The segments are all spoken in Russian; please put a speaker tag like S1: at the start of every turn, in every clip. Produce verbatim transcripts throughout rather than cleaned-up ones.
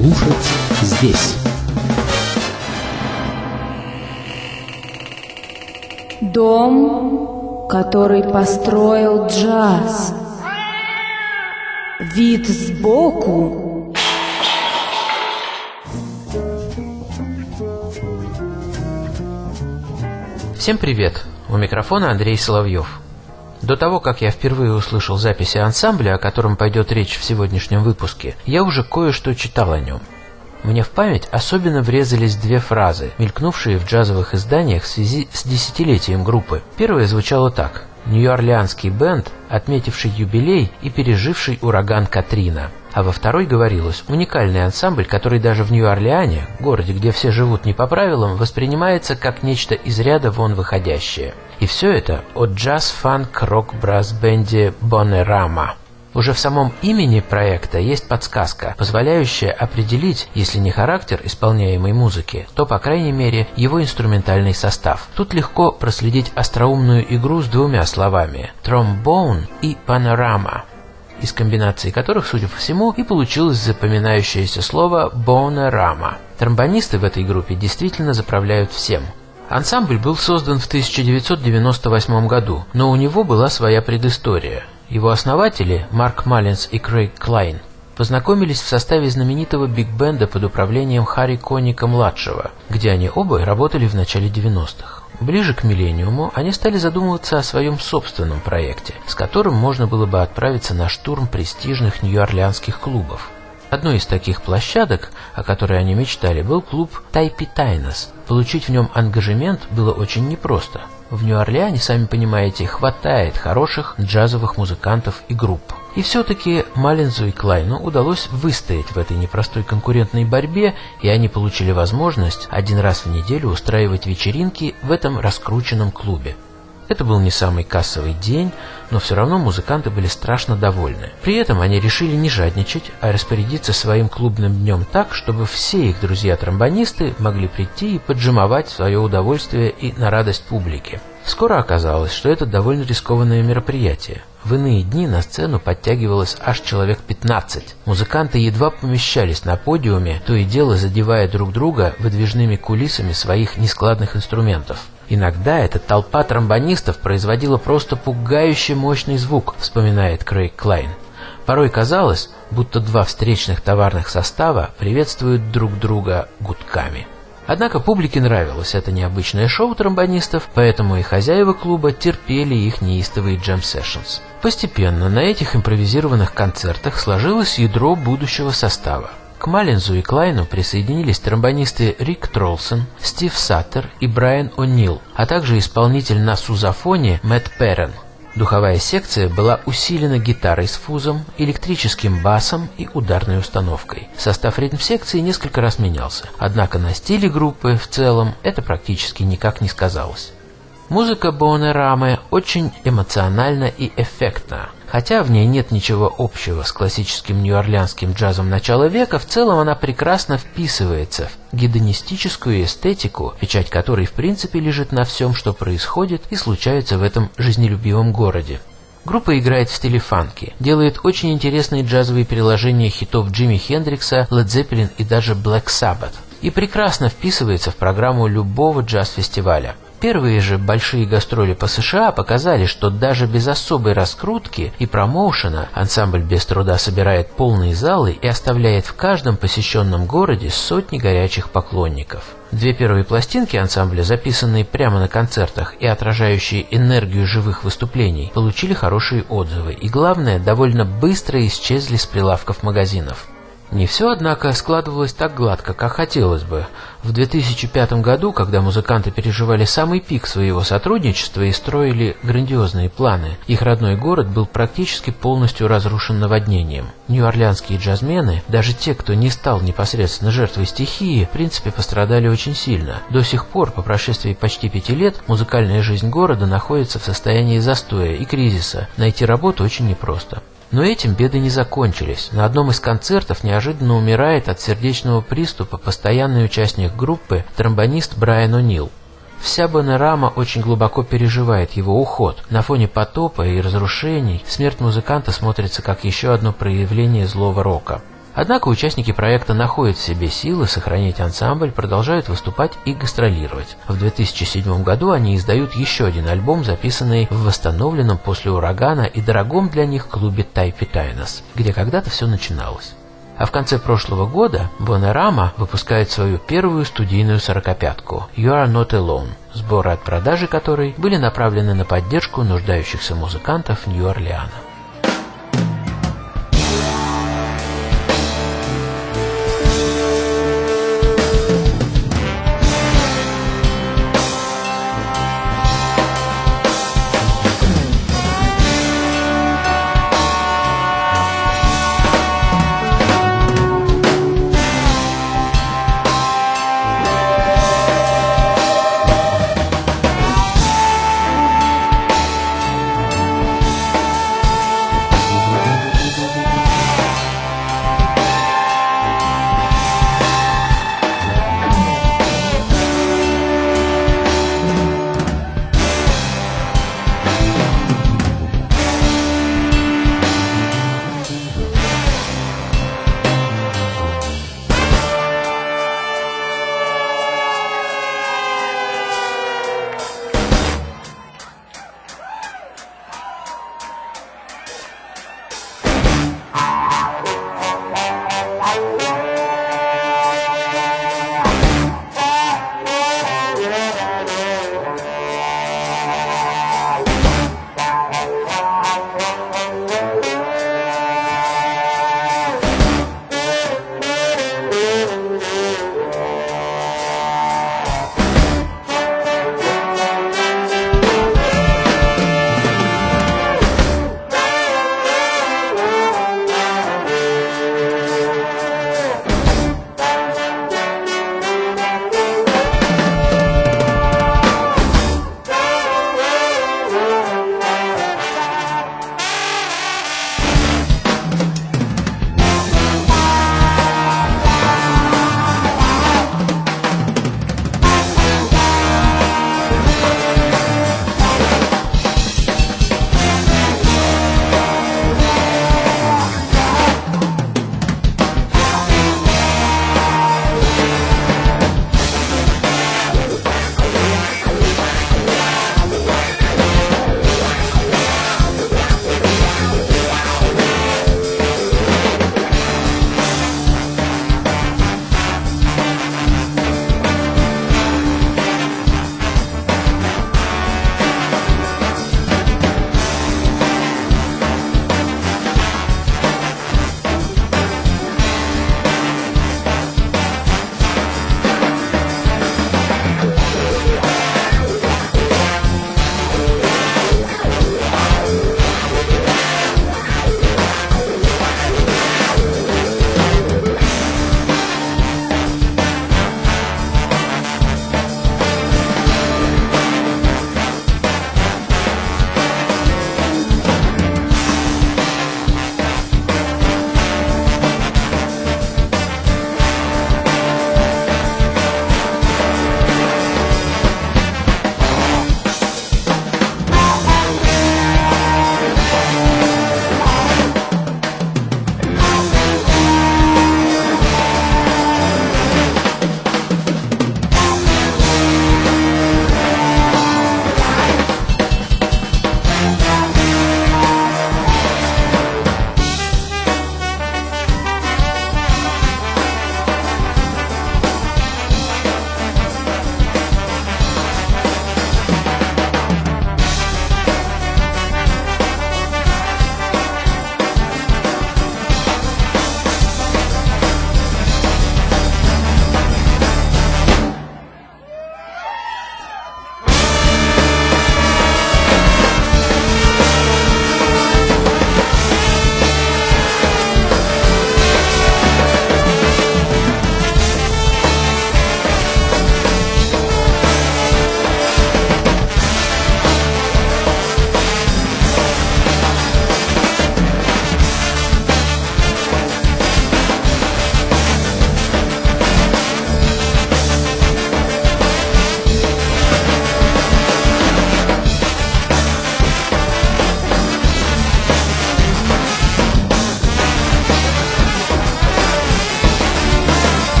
S1: слушать здесь.
S2: Дом, который построил джаз. Вид сбоку.
S3: Всем привет! У микрофона Андрей Соловьев. До того, как я впервые услышал записи ансамбля, о котором пойдет речь в сегодняшнем выпуске, я уже кое-что читал о нем. Мне в память особенно врезались две фразы, мелькнувшие в джазовых изданиях в связи с десятилетием группы. Первая звучала так: «Нью-Орлеанский бенд, отметивший юбилей и переживший ураган Катрина». А во второй говорилось: «Уникальный ансамбль, который даже в Нью-Орлеане, городе, где все живут не по правилам, воспринимается как нечто из ряда вон выходящее». И все это о джаз-фанк-рок-брас-бенде Бонерама. Уже в самом имени проекта есть подсказка, позволяющая определить, если не характер исполняемой музыки, то, по крайней мере, его инструментальный состав. Тут легко проследить остроумную игру с двумя словами «тромбон» и «панорама», из комбинации которых, судя по всему, и получилось запоминающееся слово «бонерама». Тромбонисты в этой группе действительно заправляют всем. Ансамбль был создан в тысяча девятьсот девяносто восьмом году, но у него была своя предыстория. Его основатели, Марк Маллинс и Крейг Клайн, познакомились в составе знаменитого биг-бенда под управлением Харри Коника-младшего, где они оба работали в начале девяностых. Ближе к миллениуму они стали задумываться о своем собственном проекте, с которым можно было бы отправиться на штурм престижных нью-орлеанских клубов. Одной из таких площадок, о которой они мечтали, был клуб Тайпи Тайнос. Получить в нем ангажемент было очень непросто. В Нью-Орлеане, сами понимаете, хватает хороших джазовых музыкантов и групп. И все-таки Маллинзу и Клайну удалось выстоять в этой непростой конкурентной борьбе, и они получили возможность один раз в неделю устраивать вечеринки в этом раскрученном клубе. Это был не самый кассовый день, но все равно музыканты были страшно довольны. При этом они решили не жадничать, а распорядиться своим клубным днем так, чтобы все их друзья-тромбонисты могли прийти и поджимовать в свое удовольствие и на радость публики. Скоро оказалось, что это довольно рискованное мероприятие. В иные дни на сцену подтягивалось аж человек пятнадцать. Музыканты едва помещались на подиуме, то и дело задевая друг друга выдвижными кулисами своих нескладных инструментов. Иногда эта толпа тромбонистов производила просто пугающе мощный звук, вспоминает Крейг Клайн. Порой казалось, будто два встречных товарных состава приветствуют друг друга гудками. Однако публике нравилось это необычное шоу тромбонистов, поэтому и хозяева клуба терпели их неистовые джем-сессионс. Постепенно на этих импровизированных концертах сложилось ядро будущего состава. К Маллинзу и Клайну присоединились тромбонисты Рик Тролсон, Стив Саттер и Брайан О'Нил, а также исполнитель на сузофоне Мэтт Перрен. Духовая секция была усилена гитарой с фузом, электрическим басом и ударной установкой. Состав ритм-секции несколько раз менялся, однако на стиле группы в целом это практически никак не сказалось. Музыка Бонерамы очень эмоциональна и эффектна. Хотя в ней нет ничего общего с классическим нью-орлеанским джазом начала века, в целом она прекрасно вписывается в гедонистическую эстетику, печать которой в принципе лежит на всем, что происходит и случается в этом жизнелюбивом городе. Группа играет в стиле фанки, делает очень интересные джазовые переложения хитов Джимми Хендрикса, Led Zeppelin и даже Black Sabbath, и прекрасно вписывается в программу любого джаз-фестиваля. Первые же большие гастроли по США показали, что даже без особой раскрутки и промоушена ансамбль без труда собирает полные залы и оставляет в каждом посещенном городе сотни горячих поклонников. Две первые пластинки ансамбля, записанные прямо на концертах и отражающие энергию живых выступлений, получили хорошие отзывы и, главное, довольно быстро исчезли с прилавков магазинов. Не все, однако, складывалось так гладко, как хотелось бы. В две тысячи пятом году, когда музыканты переживали самый пик своего сотрудничества и строили грандиозные планы, их родной город был практически полностью разрушен наводнением. Нью-орлеанские джазмены, даже те, кто не стал непосредственно жертвой стихии, в принципе пострадали очень сильно. До сих пор, по прошествии почти пяти лет, музыкальная жизнь города находится в состоянии застоя и кризиса. Найти работу очень непросто. Но этим беды не закончились. На одном из концертов неожиданно умирает от сердечного приступа постоянный участник группы, тромбонист Брайан О'Нил. Вся Бонерама очень глубоко переживает его уход. На фоне потопа и разрушений смерть музыканта смотрится как еще одно проявление злого рока. Однако участники проекта находят в себе силы сохранить ансамбль, продолжают выступать и гастролировать. В две тысячи седьмом году они издают еще один альбом, записанный в восстановленном после урагана и дорогом для них клубе Тайпи Тайнос, где когда-то все начиналось. А в конце прошлого года Bananarama выпускает свою первую студийную сорокопятку «You Are Not Alone», сборы от продажи которой были направлены на поддержку нуждающихся музыкантов Нью-Орлеана.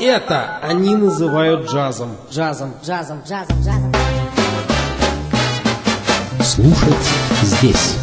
S1: это они называют джазом.
S4: Джазом, джазом, джазом, джазом.
S5: Слушать здесь.